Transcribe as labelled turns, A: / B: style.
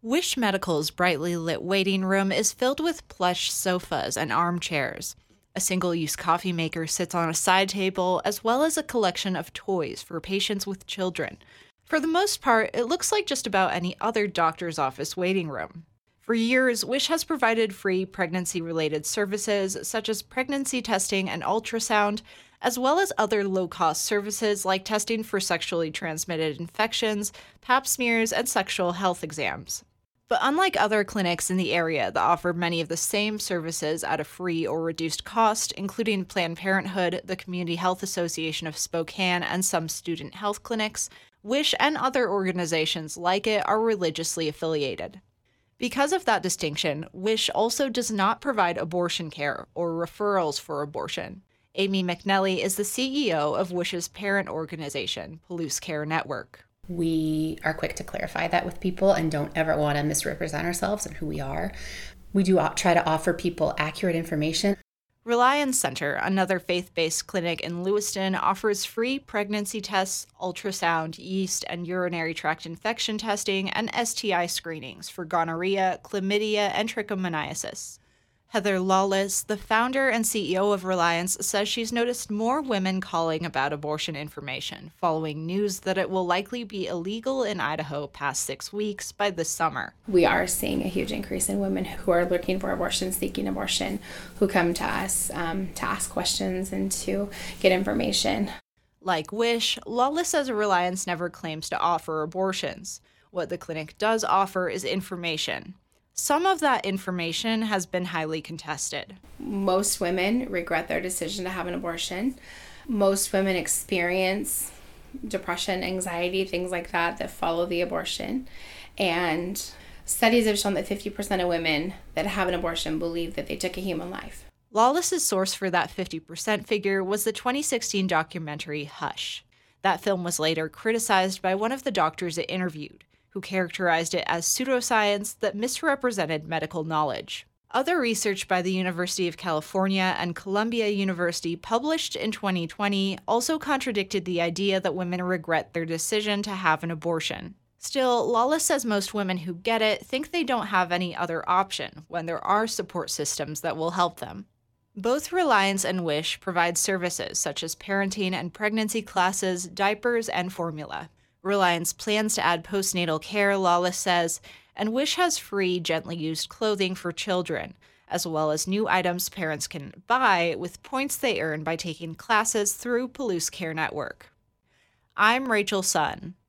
A: Wish Medical's brightly lit waiting room is filled with plush sofas and armchairs. A single use coffee maker sits on a side table, as well as a collection of toys for patients with children. For the most part, it looks like just about any other doctor's office waiting room. For years, Wish has provided free pregnancy related services such as pregnancy testing and ultrasound, as well as other low cost services like testing for sexually transmitted infections, pap smears, and sexual health exams. But unlike other clinics in the area that offer many of the same services at a free or reduced cost, including Planned Parenthood, the Community Health Association of Spokane, and some student health clinics, Wish and other organizations like it are religiously affiliated. Because of that distinction, Wish also does not provide abortion care or referrals for abortion. Amy McNelly is the CEO of Wish's parent organization, Palouse Care Network.
B: We are quick to clarify that with people and don't ever want to misrepresent ourselves and who we are. We do try to offer people accurate information.
A: Reliance Center, another faith-based clinic in Lewiston, offers free pregnancy tests, ultrasound, yeast and urinary tract infection testing, and STI screenings for gonorrhea, chlamydia, and trichomoniasis. Heather Lawless, the founder and CEO of Reliance, says she's noticed more women calling about abortion information, following news that it will likely be illegal in Idaho past 6 weeks by this summer.
C: We are seeing a huge increase in women who are looking for abortion, seeking abortion, who come to us to ask questions and to get information.
A: Like Wish, Lawless says Reliance never claims to offer abortions. What the clinic does offer is information. Some of that information has been highly contested.
C: Most women regret their decision to have an abortion. Most women experience depression, anxiety, things like that follow the abortion. And studies have shown that 50% of women that have an abortion believe that they took a human life.
A: Lawless's source for that 50% figure was the 2016 documentary Hush. That film was later criticized by one of the doctors it interviewed, who characterized it as pseudoscience that misrepresented medical knowledge. Other research by the University of California and Columbia University published in 2020 also contradicted the idea that women regret their decision to have an abortion. Still, Lawless says most women who get it think they don't have any other option when there are support systems that will help them. Both Reliance and Wish provide services such as parenting and pregnancy classes, diapers, and formula. Reliance plans to add postnatal care, Lawless says, and Wish has free, gently used clothing for children, as well as new items parents can buy with points they earn by taking classes through Palouse Care Network. I'm Rachel Sun.